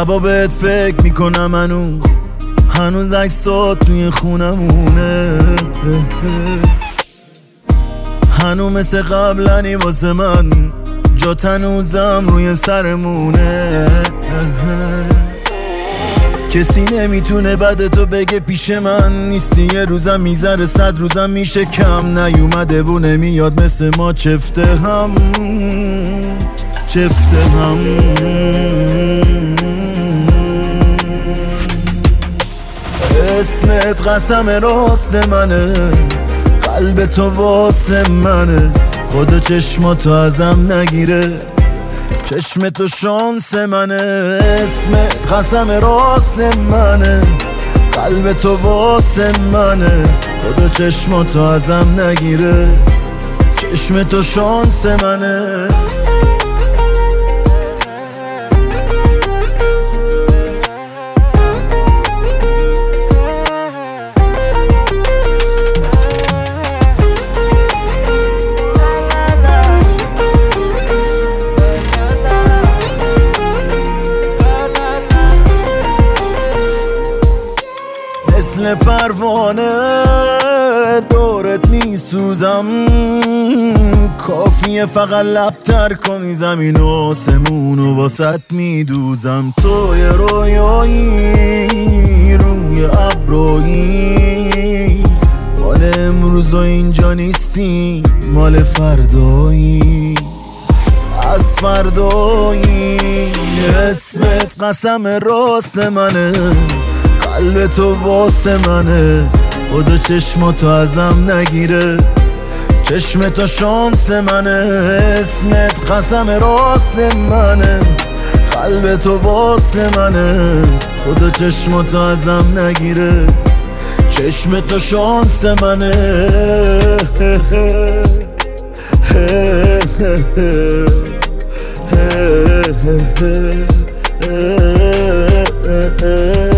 شبا بهت فکر میکنم هنوز عکسات توی خونمونه، هنو مثل قبلنی واسه من، جات هنوزم روی سرمونه. کسی نمیتونه بعد تو بگه پیش من نیستی، یه روزم میذاره 100 روزم میشه کم، نیومده و نمیاد مثل ما چفته هم. اسمت قسم راست منه، قلب تو واسه منه، خدا چشماتو ازم نگیره، چشم تو شانس منه. اسمت قسم راست منه، قلب تو واسه منه، خدا چشماتو ازم نگیره، چشم تو شانس منه. مثل پروانه دورت میسوزم، کافیه فقط لبتر کنی زمین و آسمون و واسط میدوزم. تو یه رویایی روی ابرویی، مال امروز و اینجا نیستی، مال فردایی از فردایی. اسمت قسم راست منه، قلب تو واسه منه، خدا چشماتو ازم نگیره، چشم تو شانس منه. اسمت قسم راست منه، قلب تو واسه منه، خدا چشماتو ازم نگیره، چشم تو شانس منه.